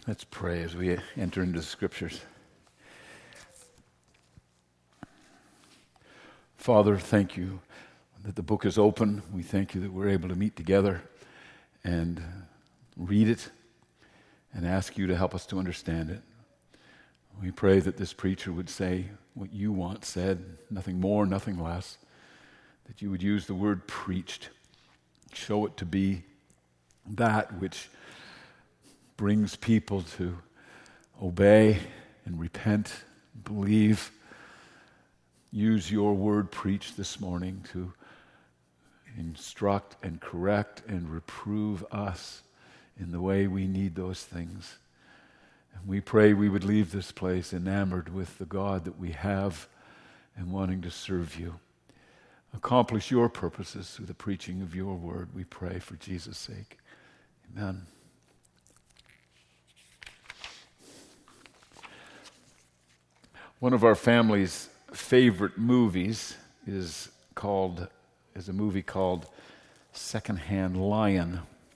Let's pray as we enter into the Scriptures. Father, thank you that the book is open. We thank you that we're able to meet together and read it and ask you to help us to understand it. We pray that this preacher would say what you want said, nothing more, nothing less. That you would use the word preached, show it to be that which brings people to obey and repent, believe. Use your word preached this morning to instruct and correct and reprove us in the way we need those things. And we pray we would leave this place enamored with the God that we have and wanting to serve you. Accomplish your purposes through the preaching of your word, we pray for Jesus' sake. Amen. One of our family's favorite movies is a movie called Secondhand Lion.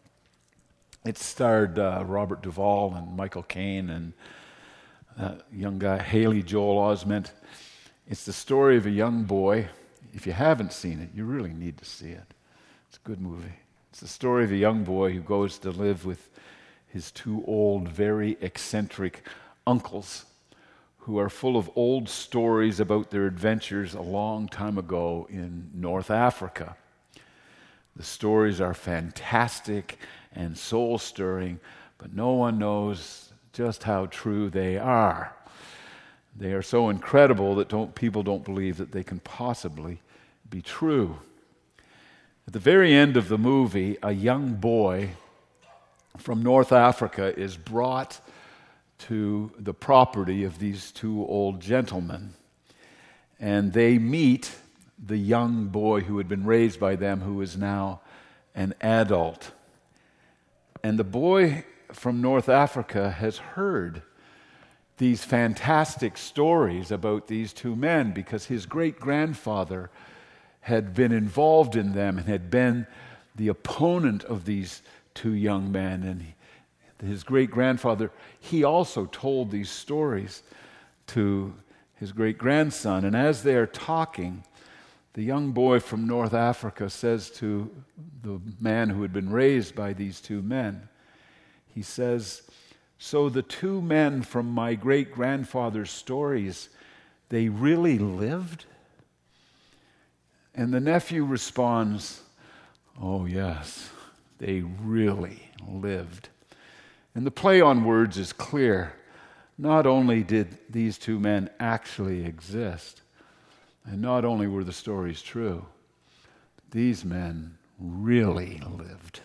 It starred Robert Duvall and Michael Caine and young guy Haley Joel Osment. It's the story of a young boy. If you haven't seen it, you really need to see it. It's a good movie. It's the story of a young boy who goes to live with his two old, very eccentric uncles who are full of old stories about their adventures a long time ago in North Africa. The stories are fantastic and soul-stirring, but no one knows just how true they are. They are so incredible that people don't believe that they can possibly be true. At the very end of the movie, a young boy from North Africa is brought to the property of these two old gentlemen. And they meet the young boy who had been raised by them, who is now an adult. And the boy from North Africa has heard these fantastic stories about these two men because his great-grandfather had been involved in them and had been the opponent of these two young men. And his great-grandfather, he also told these stories to his great-grandson. And as they are talking, the young boy from North Africa says to the man who had been raised by these two men, he says, "So the two men from my great-grandfather's stories, they really lived?" And the nephew responds, "Oh yes, they really lived." And the play on words is clear. Not only did these two men actually exist, and not only were the stories true, these men really lived.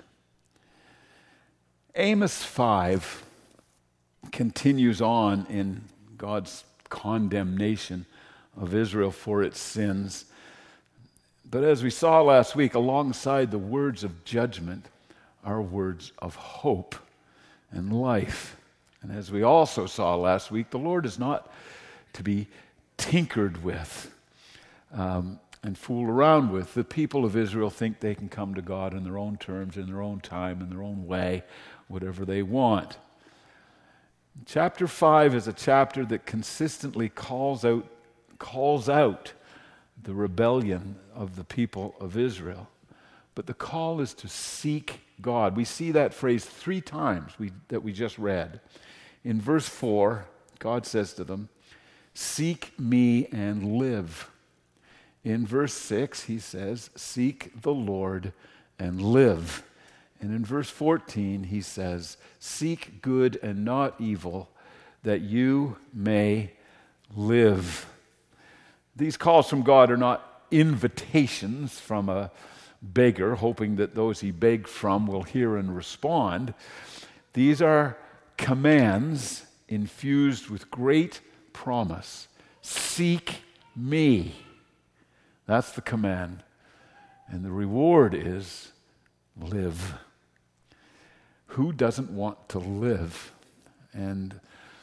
Amos 5 continues on in God's condemnation of Israel for its sins. But as we saw last week, alongside the words of judgment are words of hope and life. And as we also saw last week, the Lord is not to be tinkered with and fooled around with. The people of Israel think they can come to God in their own terms, in their own time, in their own way, whatever they want. Chapter 5 is a chapter that consistently calls out the rebellion of the people of Israel. But the call is to seek God. We see that phrase 3 times that we just read. In verse 4, God says to them, "Seek me and live." In verse 6, he says, "Seek the Lord and live." And in verse 14, he says, "Seek good and not evil, that you may live." These calls from God are not invitations from a beggar, hoping that those he begged from will hear and respond. These are commands infused with great promise. Seek me. That's the command. And the reward is live. Who doesn't want to live? And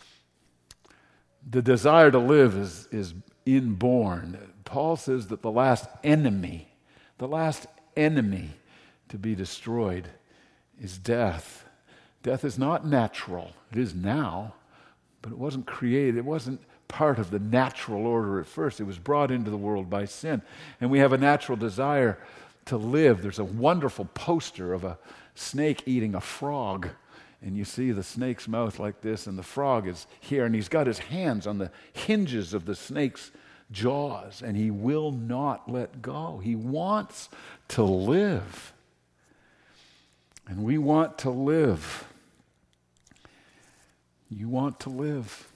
the desire to live is inborn. Paul says that the last enemy to be destroyed is death. Death is not natural. It is now, but it wasn't created. It wasn't part of the natural order at first. It was brought into the world by sin. And we have a natural desire to live. There's a wonderful poster of a snake eating a frog. And you see the snake's mouth like this, and the frog is here, and he's got his hands on the hinges of the snake's jaws, and he will not let go. He wants to live. And we want to live. You want to live.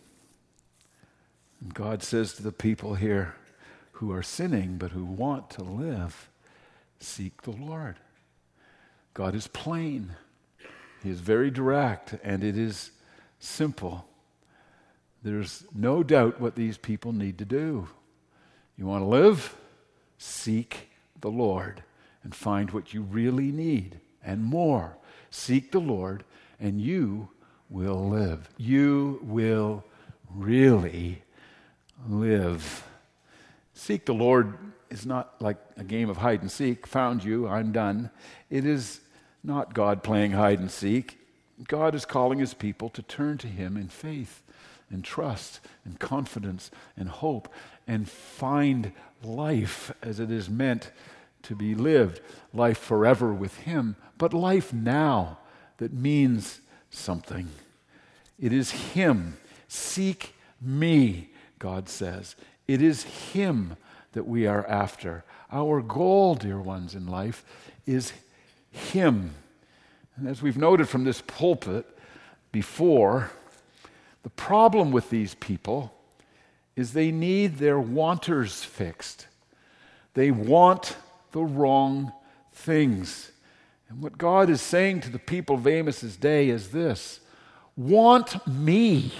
And God says to the people here who are sinning but who want to live, seek the Lord. God is plain. He is very direct, and it is simple. There's no doubt what these people need to do. You want to live? Seek the Lord and find what you really need and more. Seek the Lord, and you will live. You will really live. Seek the Lord is not like a game of hide and seek. Found you, I'm done. It is not God playing hide and seek. God is calling his people to turn to him in faith and trust and confidence and hope and find life as it is meant to be lived. Life forever with him, but life now that means something. It is him. Seek me, God says. It is him that we are after. Our goal, dear ones, in life is him. And as we've noted from this pulpit before, the problem with these people is they need their wanters fixed. They want the wrong things. And what God is saying to the people of Amos's day is this: want me.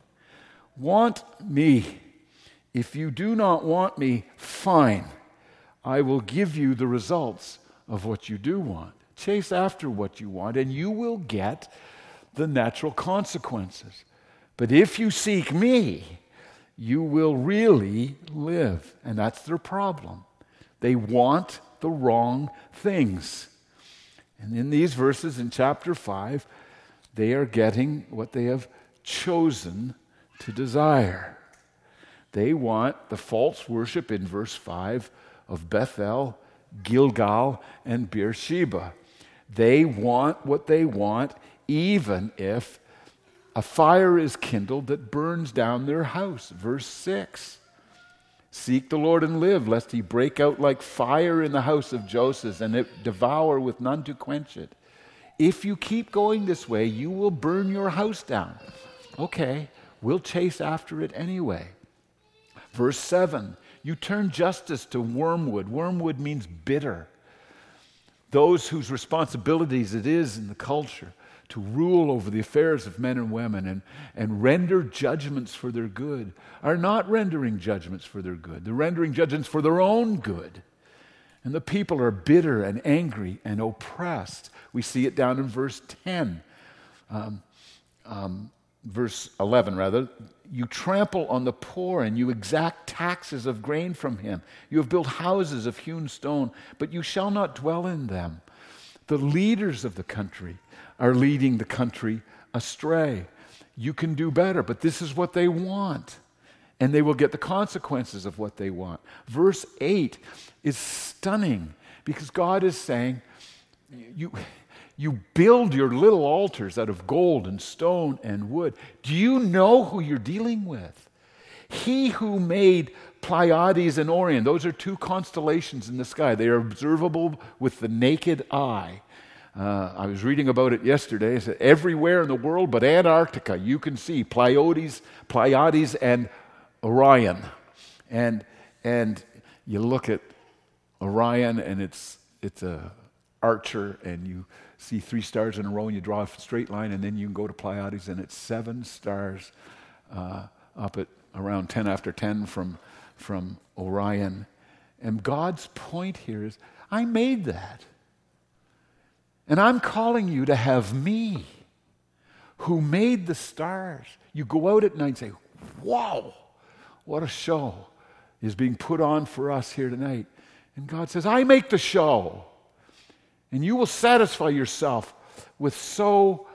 Want me. If you do not want me, fine. I will give you the results of what you do want. Chase after what you want, and you will get the natural consequences. But if you seek me, you will really live. And that's their problem. They want the wrong things. And in these verses in chapter 5, they are getting what they have chosen to desire. They want the false worship in verse 5 of Bethel, Gilgal, and Beersheba. They want what they want, even if a fire is kindled that burns down their house. Verse 6. Seek the Lord and live, lest he break out like fire in the house of Joseph, and it devour with none to quench it. If you keep going this way, you will burn your house down. Okay, we'll chase after it anyway. Verse 7. You turn justice to wormwood. Wormwood means bitter. Those whose responsibilities it is in the culture to rule over the affairs of men and women and render judgments for their good are not rendering judgments for their good. They're rendering judgments for their own good. And the people are bitter and angry and oppressed. We see it down in verse 10. Verse 11, rather. You trample on the poor and you exact taxes of grain from him. You have built houses of hewn stone, but you shall not dwell in them. The leaders of the country are leading the country astray. You can do better, but this is what they want. And they will get the consequences of what they want. Verse 8 is stunning because God is saying, you build your little altars out of gold and stone and wood. Do you know who you're dealing with? He who made Pleiades and Orion, those are two constellations in the sky. They are observable with the naked eye. I was reading about it yesterday. It said everywhere in the world but Antarctica, you can see Pleiades and Orion. And you look at Orion, and it's a archer, and you see 3 stars in a row, and you draw a straight line, and then you can go to Pleiades, and it's 7 stars up at around 10 after 10 from Orion. And God's point here is, I made that. And I'm calling you to have me, who made the stars. You go out at night and say, wow, what a show is being put on for us here tonight. And God says, I make the show. And you will satisfy yourself with so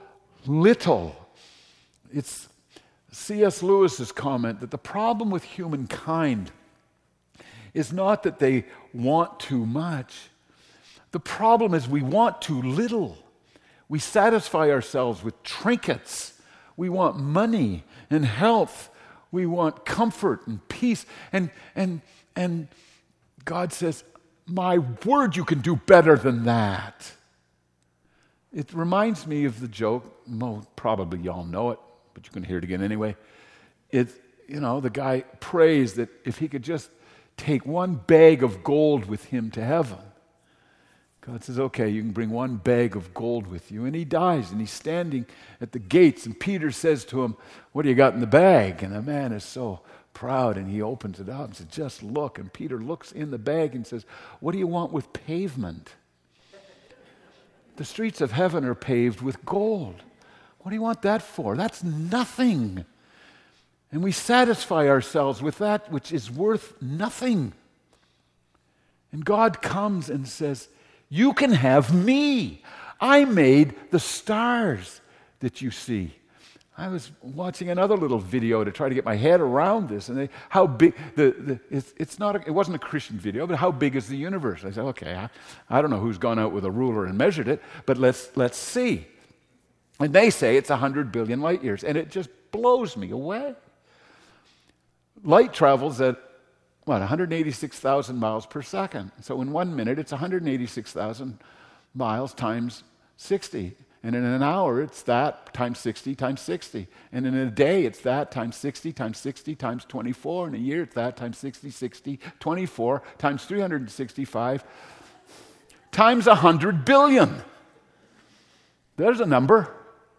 little. It's C.S. Lewis's comment that the problem with humankind is not that they want too much. The problem is we want too little. We satisfy ourselves with trinkets. We want money and health. We want comfort and peace. And God says, my word, you can do better than that. It reminds me of the joke, probably y'all know it, but you can hear it again anyway. The guy prays that if he could just take one bag of gold with him to heaven. God says, okay, you can bring one bag of gold with you. And he dies, and he's standing at the gates, and Peter says to him, what do you got in the bag? And the man is so proud, and he opens it up and says, just look. And Peter looks in the bag and says, what do you want with pavement? The streets of heaven are paved with gold. What do you want that for? That's nothing. And we satisfy ourselves with that which is worth nothing. And God comes and says, you can have me. I made the stars that you see. I was watching another little video to try to get my head around this, and how big it wasn't a Christian video, but how big is the universe? I said, okay, I don't know who's gone out with a ruler and measured it, but let's see. And they say it's 100 billion light years, and it just blows me away. Light travels at 186,000 miles per second. So in 1 minute, it's 186,000 miles times 60. And in an hour, it's that times 60 times 60. And in a day, it's that times 60 times 60 times 24. In a year, it's that times 60, 60, 24 times 365 times 100 billion. There's a number.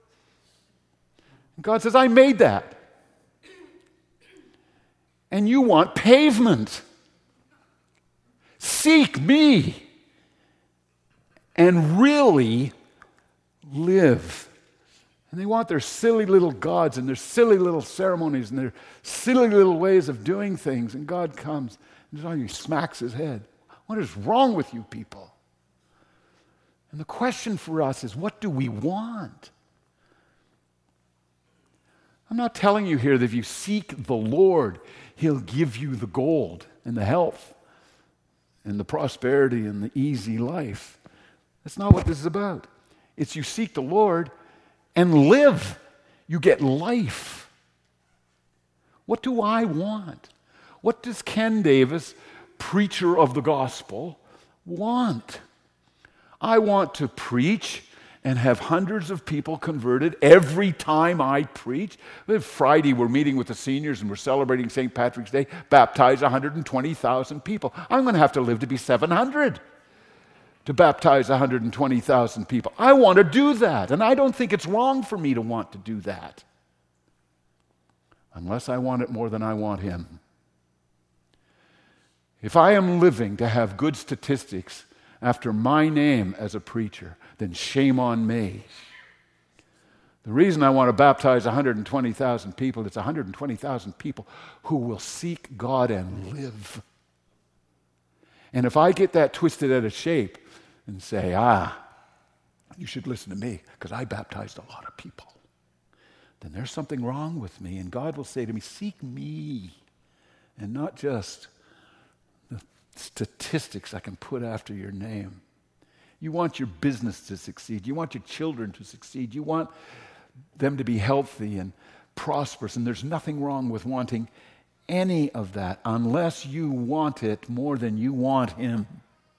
And God says, I made that. And you want pavement. Seek me and really live. And they want their silly little gods and their silly little ceremonies and their silly little ways of doing things. And God comes and he smacks his head. What is wrong with you people? And the question for us is, what do we want? I'm not telling you here that if you seek the Lord, He'll give you the gold and the health and the prosperity and the easy life. That's not what this is about. It's you seek the Lord and live. You get life. What do I want? What does Ken Davis, preacher of the gospel, want? I want to preach and have hundreds of people converted every time I preach. Friday, we're meeting with the seniors and we're celebrating St. Patrick's Day, baptize 120,000 people. I'm going to have to live to be 700 to baptize 120,000 people. I want to do that, and I don't think it's wrong for me to want to do that, unless I want it more than I want Him. If I am living to have good statistics after my name as a preacher, then shame on me. The reason I want to baptize 120,000 people, it's 120,000 people who will seek God and live. And if I get that twisted out of shape and say, you should listen to me because I baptized a lot of people, then there's something wrong with me. And God will say to me, seek me and not just the statistics I can put after your name. You want your business to succeed. You want your children to succeed. You want them to be healthy and prosperous. And there's nothing wrong with wanting any of that unless you want it more than you want Him.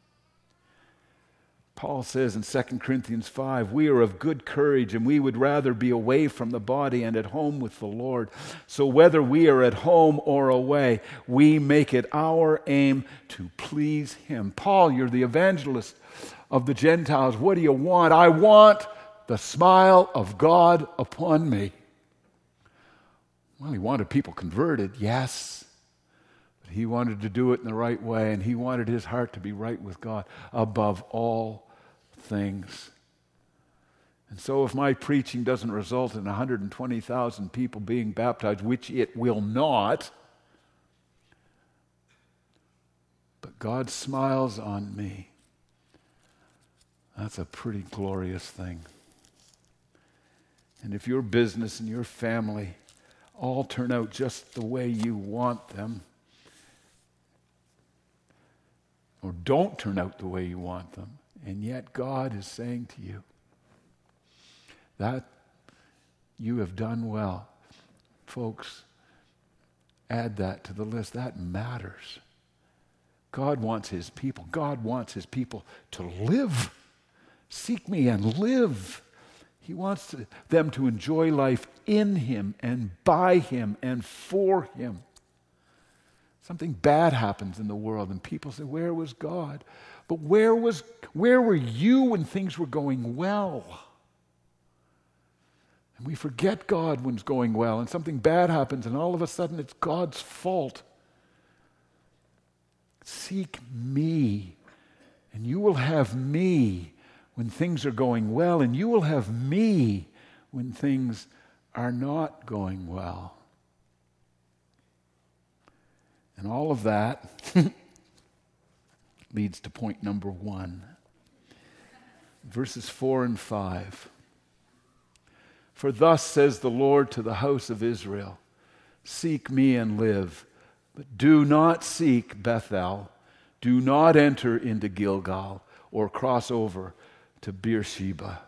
Paul says in 2 Corinthians 5, we are of good courage and we would rather be away from the body and at home with the Lord. So whether we are at home or away, we make it our aim to please Him. Paul, you're the evangelist of the Gentiles. What do you want? I want the smile of God upon me. Well, he wanted people converted, yes. But he wanted to do it in the right way, and he wanted his heart to be right with God above all things. And so if my preaching doesn't result in 120,000 people being baptized, which it will not, but God smiles on me, that's a pretty glorious thing. and if your business and your family all turn out just the way you want them, or don't turn out the way you want them, and yet God is saying to you that you have done well. Folks, add that to the list. That matters. God wants his people. God wants his people to live. Seek me and live. He wants them to enjoy life in him and by him and for him. Something bad happens in the world and people say, where was God? But where were you when things were going well? And we forget God when it's going well, and something bad happens, and all of a sudden it's God's fault. Seek me, and you will have me when things are going well, and you will have me when things are not going well. And all of that leads to point number 1. Verses 4 and 5. For thus says the Lord to the house of Israel, seek me and live, but do not seek Bethel. Do not enter into Gilgal or cross over to Beersheba.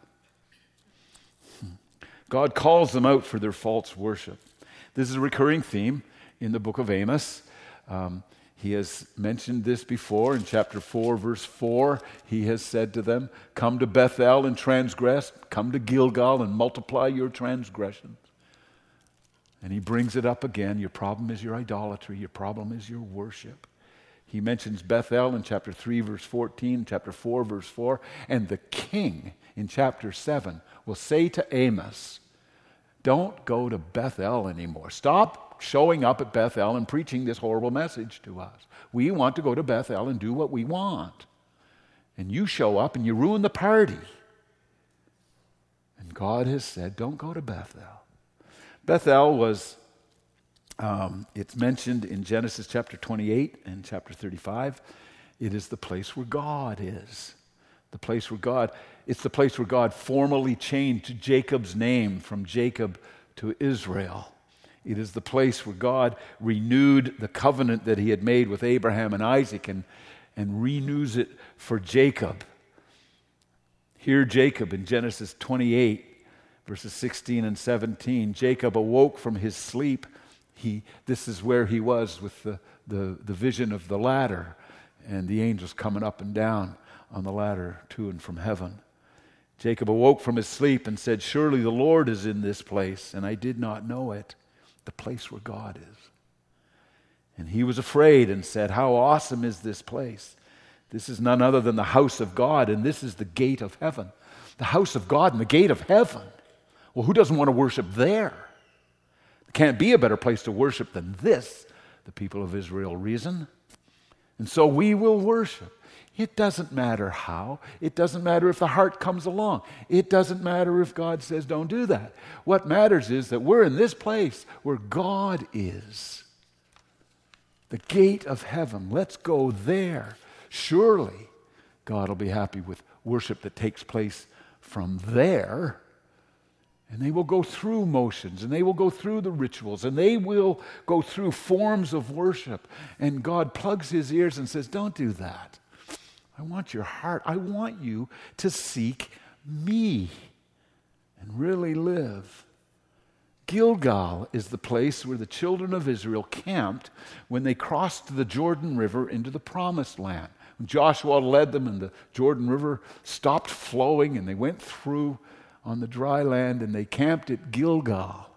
God calls them out for their false worship. This is a recurring theme in the book of Amos. He has mentioned this before in chapter 4, verse 4. He has said to them, come to Bethel and transgress, come to Gilgal and multiply your transgressions. And he brings it up again. Your problem is your idolatry. Your problem is your worship. He mentions Bethel in chapter 3, verse 14, chapter 4, verse 4. And the king in chapter 7 will say to Amos, don't go to Bethel anymore. Stop showing up at Bethel and preaching this horrible message to us. We want to go to Bethel and do what we want. And you show up and you ruin the party. And God has said, don't go to Bethel. Bethel was, it's mentioned in Genesis chapter 28 and chapter 35. It is the place where God is. The place where God, it's the place where God formally changed Jacob's name from Jacob to Israel. It is the place where God renewed the covenant that he had made with Abraham and Isaac and renews it for Jacob. Here Jacob in Genesis 28, verses 16 and 17, Jacob awoke from his sleep. This is where he was with the vision of the ladder and the angels coming up and down on the ladder to and from heaven. Jacob awoke from his sleep and said, surely the Lord is in this place, and I did not know it. The place where God is. And he was afraid and said, how awesome is this place? This is none other than the house of God, and this is the gate of heaven. The house of God and the gate of heaven. Well, who doesn't want to worship there? There can't be a better place to worship than this, the people of Israel reason. And so we will worship. It doesn't matter how. It doesn't matter if the heart comes along. It doesn't matter if God says don't do that. What matters is that we're in this place where God is. The gate of heaven. Let's go there. Surely God will be happy with worship that takes place from there. And they will go through motions, and they will go through the rituals, and they will go through forms of worship. And God plugs his ears and says, don't do that. I want your heart. I want you to seek me and really live. Gilgal is the place where the children of Israel camped when they crossed the Jordan River into the Promised Land. When Joshua led them and the Jordan River stopped flowing and they went through on the dry land and they camped at Gilgal.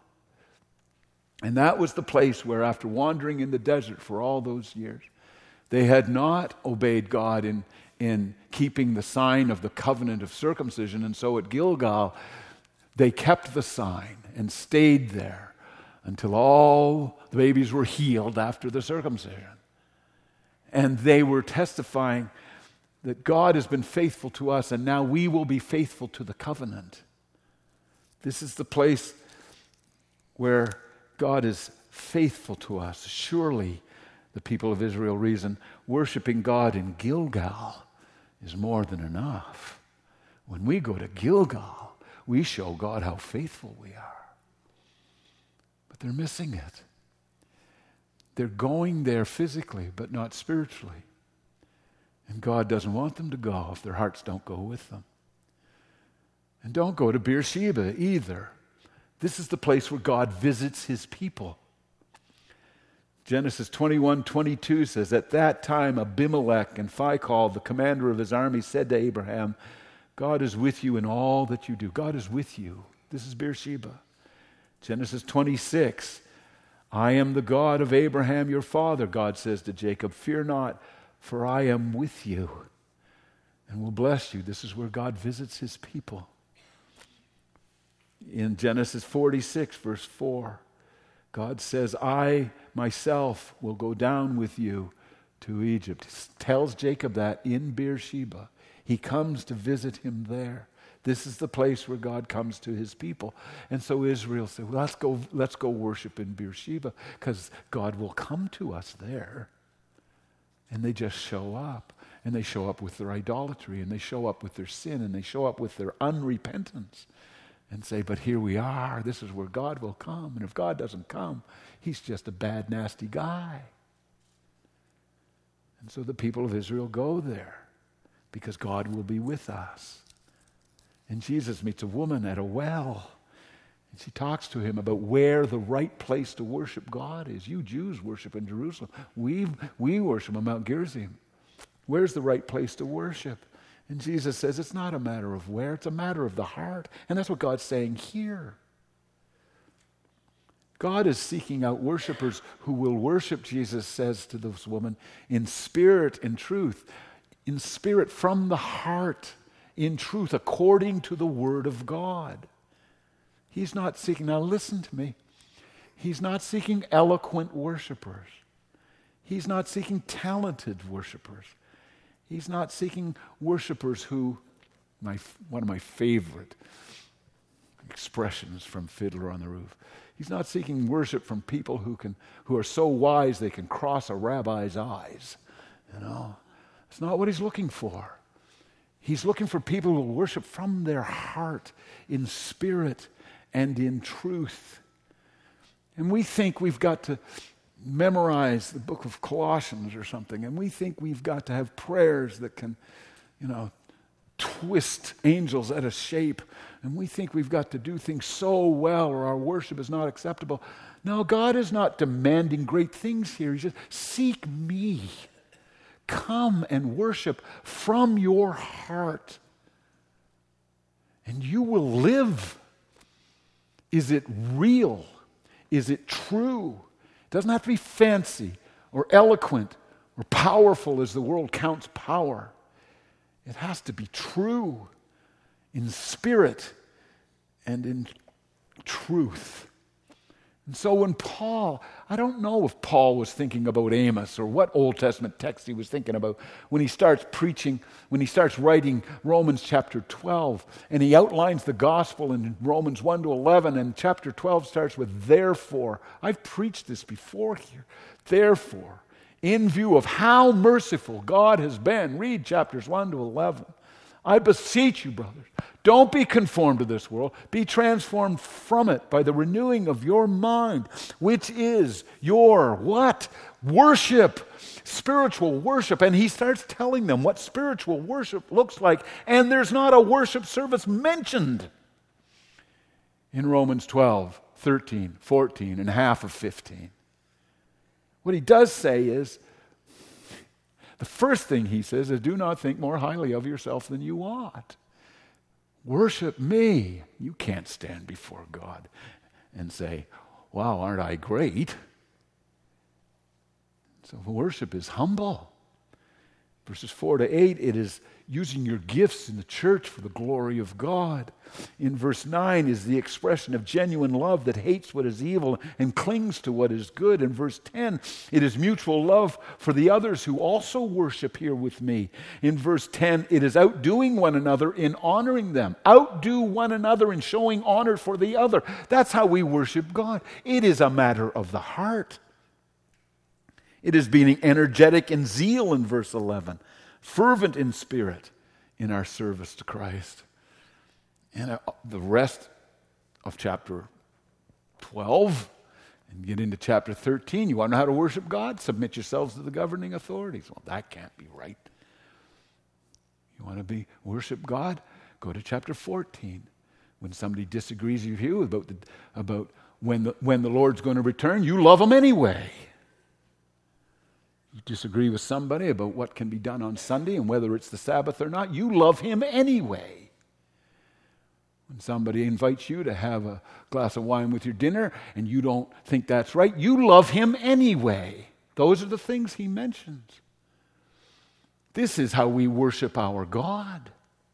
And that was the place where, after wandering in the desert for all those years, they had not obeyed God in keeping the sign of the covenant of circumcision. And so at Gilgal, they kept the sign and stayed there until all the babies were healed after the circumcision. And they were testifying that God has been faithful to us, and now we will be faithful to the covenant. This is the place where God is faithful to us. Surely, the people of Israel reason, worshiping God in Gilgal is more than enough. When we go to Gilgal, we show God how faithful we are. But they're missing it. They're going there physically, but not spiritually. And God doesn't want them to go if their hearts don't go with them. And don't go to Beersheba either. This is the place where God visits his people. Genesis 21:22 says, at that time Abimelech and Phicol, the commander of his army, said to Abraham, God is with you in all that you do. God is with you. This is Beersheba. Genesis 26, I am the God of Abraham your father, God says to Jacob, fear not, for I am with you and will bless you. This is where God visits his people. In Genesis 46, verse 4, God says, I myself will go down with you to Egypt. He tells Jacob that in Beersheba. He comes to visit him there. This is the place where God comes to his people. And so Israel said, well, let's go worship in Beersheba because God will come to us there. And they just show up. And they show up with their idolatry, and they show up with their sin, and they show up with their unrepentance. And say, but here we are. This is where God will come. And if God doesn't come, he's just a bad, nasty guy. And so the people of Israel go there because God will be with us. And Jesus meets a woman at a well. And she talks to him about where the right place to worship God is. You Jews worship in Jerusalem. We worship on Mount Gerizim. Where's the right place to worship? And Jesus says it's not a matter of where, it's a matter of the heart. And that's what God's saying here. God is seeking out worshipers who will worship, Jesus says to this woman, in spirit and truth. In spirit from the heart, in truth, according to the Word of God. He's not seeking, now listen to me, he's not seeking eloquent worshipers. He's not seeking talented worshipers. He's not seeking worshipers who, one of my favorite expressions from Fiddler on the Roof. He's not seeking worship from people who are so wise they can cross a rabbi's eyes. You know, it's not what he's looking for. He's looking for people who will worship from their heart, in spirit and in truth. And we think we've got to memorize the book of Colossians or something, and we think we've got to have prayers that can, twist angels out of shape, and we think we've got to do things so well or our worship is not acceptable. No, God is not demanding great things here. He's just, seek me. Come and worship from your heart, and you will live. Is it real? Is it true? It doesn't have to be fancy or eloquent or powerful as the world counts power. It has to be true in spirit and in truth. And so when Paul, I don't know if Paul was thinking about Amos or what Old Testament text he was thinking about when he starts preaching, when he starts writing Romans chapter 12, and he outlines the gospel in Romans 1 to 11, and chapter 12 starts with therefore. I've preached this before here. Therefore, in view of how merciful God has been, read chapters 1 to 11. I beseech you, brothers, don't be conformed to this world. Be transformed from it by the renewing of your mind, which is your what? Worship. Spiritual worship. And he starts telling them what spiritual worship looks like. And there's not a worship service mentioned in Romans 12, 13, 14, and half of 15. What he does say is, the first thing he says is, do not think more highly of yourself than you ought. Worship me. You can't stand before God and say, wow, aren't I great? So worship is humble. Verses 4 to 8, it is using your gifts in the church for the glory of God. In verse 9 is the expression of genuine love that hates what is evil and clings to what is good. In verse 10, it is mutual love for the others who also worship here with me. In verse 10, it is outdoing one another in honoring them. Outdo one another in showing honor for the other. That's how we worship God. It is a matter of the heart. It is being energetic in zeal in verse 11, fervent in spirit in our service to Christ. And the rest of chapter 12 and get into chapter 13, you want to know how to worship God? Submit yourselves to the governing authorities. Well, that can't be right. You want to worship God? Go to chapter 14. When somebody disagrees with you about when the Lord's going to return, you love them anyway. You disagree with somebody about what can be done on Sunday and whether it's the Sabbath or not, you love him anyway. When somebody invites you to have a glass of wine with your dinner and you don't think that's right, you love him anyway. Those are the things he mentions. This is how we worship our God.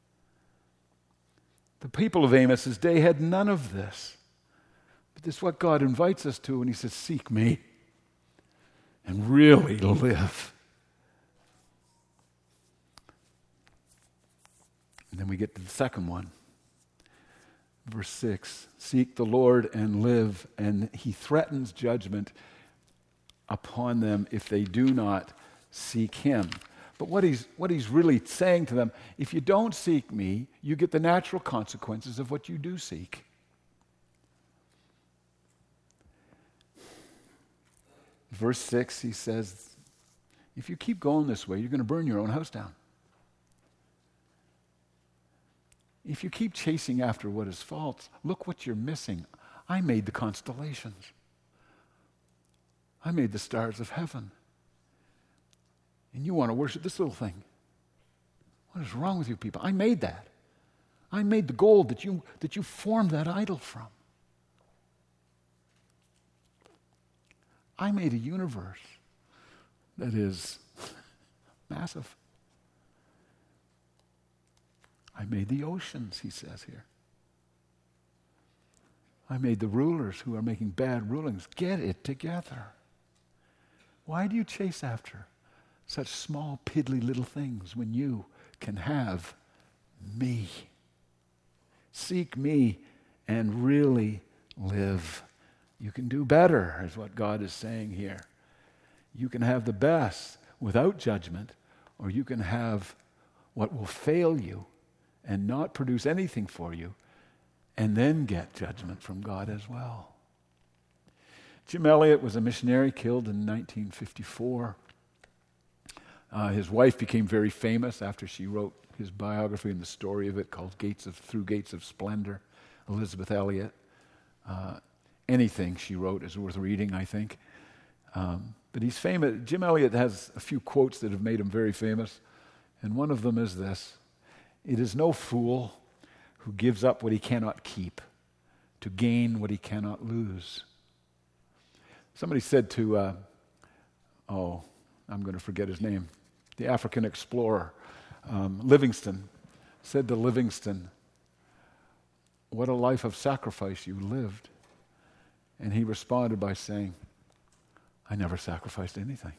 The people of Amos's day had none of this. But this is what God invites us to when he says, seek me and really live. And then we get to the second one. Verse 6, seek the Lord and live. And he threatens judgment upon them if they do not seek him. But what he's really saying to them, if you don't seek me, you get the natural consequences of what you do seek. Verse 6, he says, if you keep going this way, you're going to burn your own house down. If you keep chasing after what is false, look what you're missing. I made the constellations. I made the stars of heaven. And you want to worship this little thing. What is wrong with you people? I made that. I made the gold that you formed that idol from. I made a universe that is massive. I made the oceans, he says here. I made the rulers who are making bad rulings. Get it together. Why do you chase after such small, piddly little things when you can have me? Seek me and really live. You can do better, is what God is saying here. You can have the best without judgment, or you can have what will fail you and not produce anything for you, and then get judgment from God as well. Jim Elliot was a missionary killed in 1954. His wife became very famous after she wrote his biography and the story of it called Through Gates of Splendor, Elizabeth Elliot. Anything she wrote is worth reading, I think. But he's famous. Jim Elliot has a few quotes that have made him very famous, and one of them is this: "It is no fool who gives up what he cannot keep to gain what he cannot lose." Somebody said to, I'm going to forget his name, the African explorer, Livingstone, said to Livingstone, "What a life of sacrifice you lived." And he responded by saying, "I never sacrificed anything."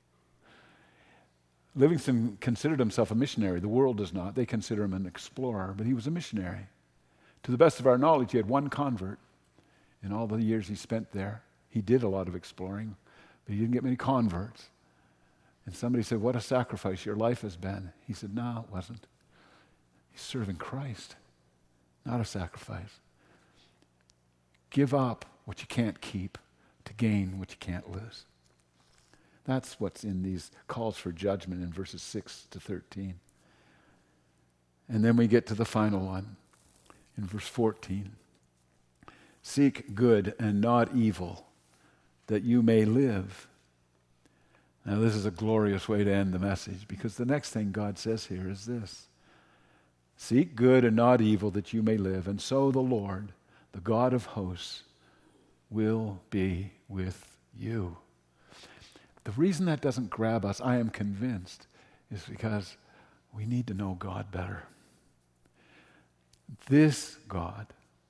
Livingstone considered himself a missionary. The world does not. They consider him an explorer, but he was a missionary. To the best of our knowledge, he had one convert in all the years he spent there. He did a lot of exploring, but he didn't get many converts. And somebody said, "What a sacrifice your life has been." He said, "No, it wasn't. He's serving Christ, not a sacrifice." Give up what you can't keep to gain what you can't lose. That's what's in these calls for judgment in verses 6 to 13. And then we get to the final one in verse 14. "Seek good and not evil, that you may live." Now this is a glorious way to end the message, because the next thing God says here is this: "Seek good and not evil, that you may live, and so the Lord, the God of hosts, will be with you." The reason that doesn't grab us, I am convinced, is because we need to know God better. This God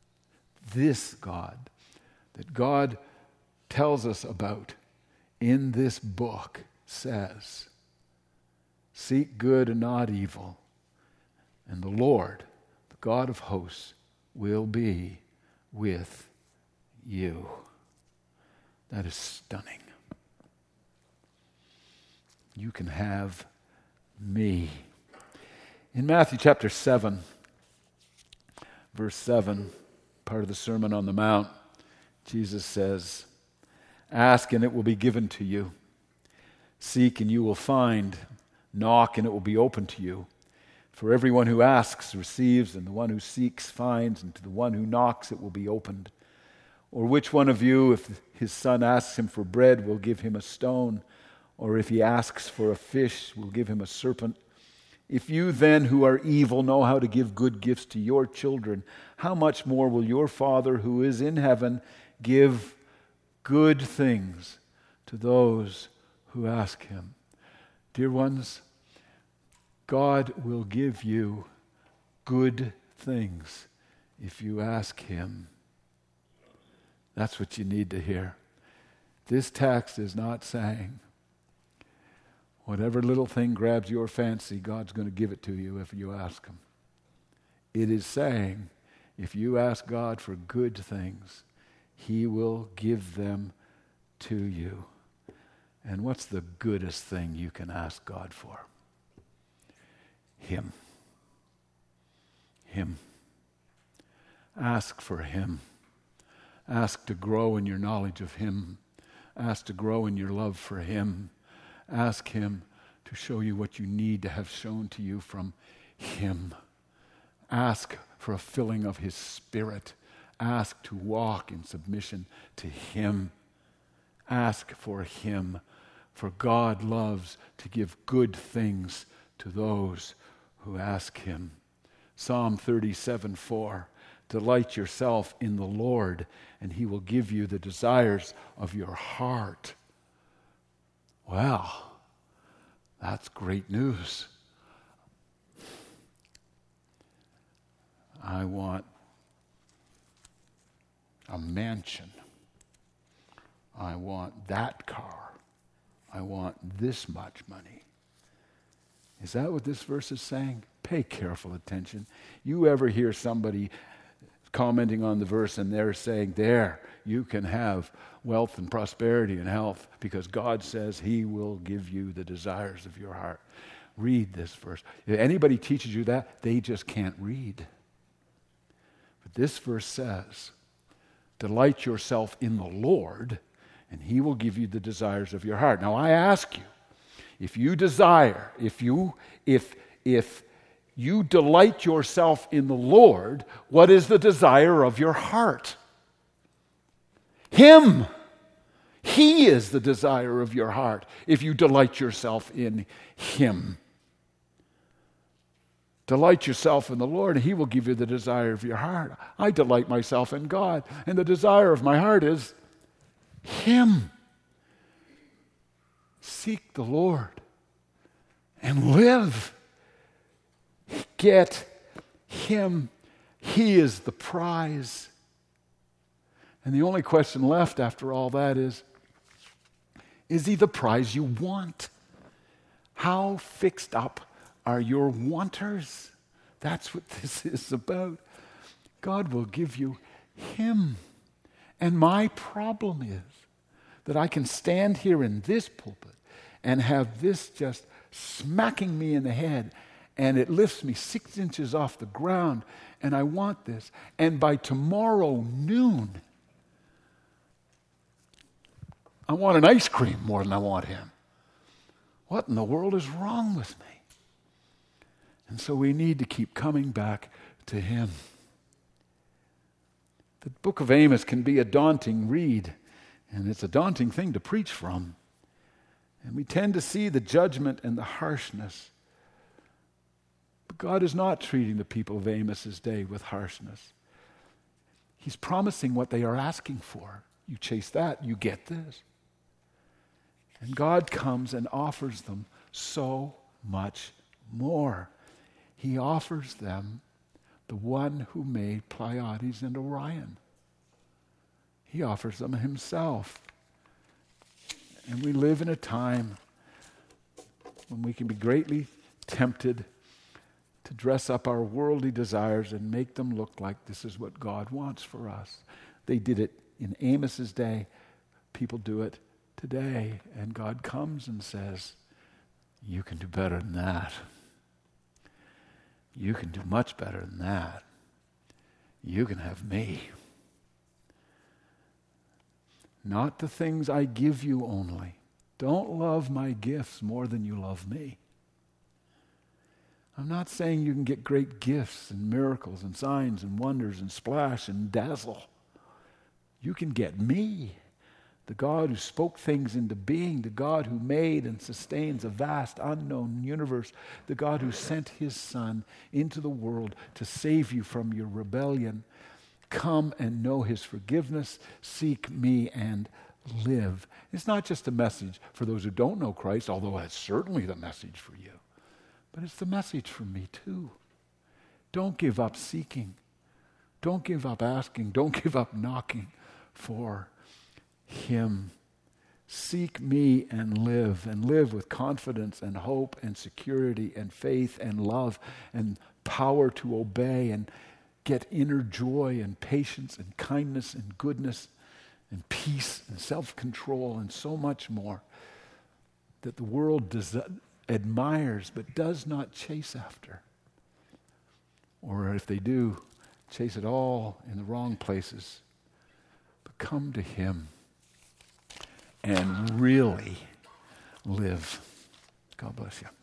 that God tells us about in this book says, "Seek good and not evil, and the Lord, the God of hosts, will be with you." That is stunning. You can have me. In Matthew chapter 7, verse 7, part of the Sermon on the Mount, Jesus says, "Ask and it will be given to you. Seek and you will find. Knock and it will be open to you. For everyone who asks receives, and the one who seeks finds, and to the one who knocks it will be opened. Or which one of you, if his son asks him for bread, will give him a stone? Or if he asks for a fish, will give him a serpent? If you then, who are evil, know how to give good gifts to your children, how much more will your Father who is in heaven give good things to those who ask him?" Dear ones, God will give you good things if you ask him. That's what you need to hear. This text is not saying whatever little thing grabs your fancy, God's going to give it to you if you ask him. It is saying if you ask God for good things, he will give them to you. And what's the goodest thing you can ask God for? Him. Him. Ask for him. Ask to grow in your knowledge of him. Ask to grow in your love for him. Ask him to show you what you need to have shown to you from him. Ask for a filling of his Spirit. Ask to walk in submission to him. Ask for him. For God loves to give good things to those who ask him. Psalm 37:4. Delight yourself in the Lord, and he will give you the desires of your heart. Well, that's great news. I want a mansion. I want that car. I want this much money. Is that what this verse is saying? Pay careful attention. You ever hear somebody commenting on the verse and they're saying, there, you can have wealth and prosperity and health because God says he will give you the desires of your heart. Read this verse. If anybody teaches you that, they just can't read. But this verse says, delight yourself in the Lord, and he will give you the desires of your heart. Now I ask you, if you desire, if you delight yourself in the Lord, what is the desire of your heart? Him. He is the desire of your heart if you delight yourself in him. Delight yourself in the Lord, and he will give you the desire of your heart. I delight myself in God, and the desire of my heart is him. Seek the Lord and live. Get him. He is the prize. And the only question left after all that is he the prize you want? How fixed up are your wanters? That's what this is about. God will give you him. And my problem is that I can stand here in this pulpit and have this just smacking me in the head, and it lifts me 6 inches off the ground, and I want this. And by tomorrow noon, I want an ice cream more than I want him. What in the world is wrong with me? And so we need to keep coming back to him. The book of Amos can be a daunting read, and it's a daunting thing to preach from. And we tend to see the judgment and the harshness. But God is not treating the people of Amos's day with harshness. He's promising what they are asking for. You chase that, you get this. And God comes and offers them so much more. He offers them the one who made Pleiades and Orion. He offers them himself. And we live in a time when we can be greatly tempted to dress up our worldly desires and make them look like this is what God wants for us. They did it in Amos's day. People do it today. And God comes and says, you can do better than that. You can do much better than that. You can have me. Not the things I give you only. Don't love my gifts more than you love me. I'm not saying you can get great gifts and miracles and signs and wonders and splash and dazzle. You can get me, the God who spoke things into being, the God who made and sustains a vast unknown universe, the God who sent his Son into the world to save you from your rebellion. Come and know his forgiveness, seek me and live. It's not just a message for those who don't know Christ, although that's certainly the message for you. But it's the message for me too. Don't give up seeking. Don't give up asking. Don't give up knocking for him. Seek me and live with confidence and hope and security and faith and love and power to obey and get inner joy and patience and kindness and goodness and peace and self-control and so much more that the world admires but does not chase after. Or if they do, chase it all in the wrong places. But come to him and really live. God bless you.